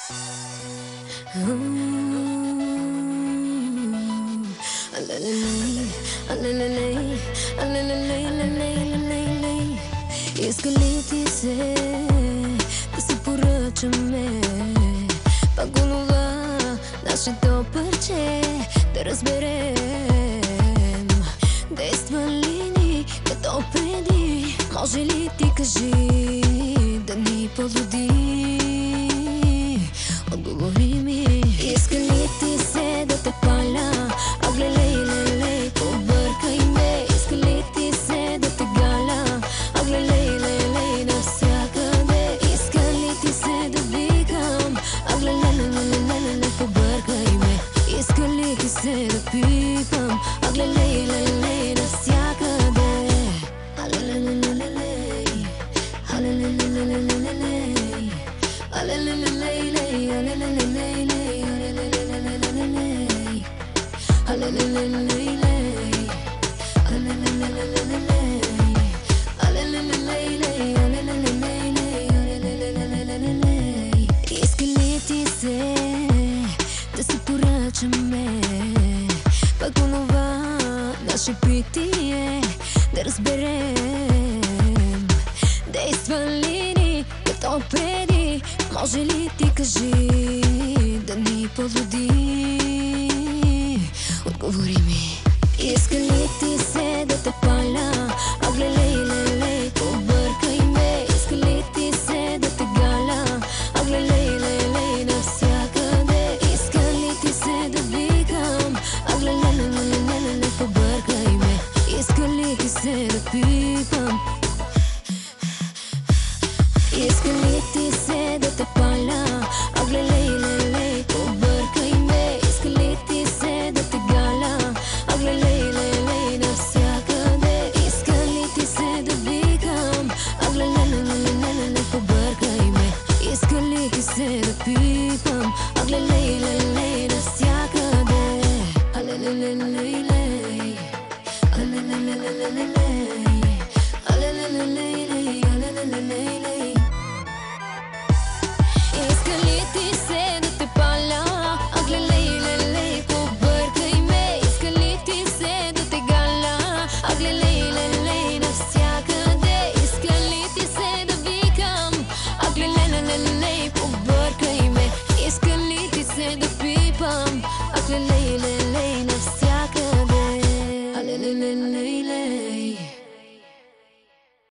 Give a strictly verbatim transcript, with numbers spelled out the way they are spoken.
Искали ти се да си поръчаме пак онова нашето парче, да разберем действа ли ни като преди. Може ли ти кажи да ни поводи? Отговори ми. Искали ти се да те паля, а глелей, лелей, побъркай ме. Искали ти се да те галя, а глелей, лелей, навсякъде. Искали ти се да викам, а глелей, лелей, лелей, побъркай ме. Искали ти се да пипам, а глелей, лелей, навсякъде. Алелелелелей, алелелелелей, алелелелелей, алелелелелей, алелелелелей, алелелелелей, алелелелелей. Искали ти се да си поръчаме пак онова наше питие, да разберем действа ли ни като преди. Може ли ти кажи да ни поводи? Отговори ми. Искали ти се да те паля, а гледай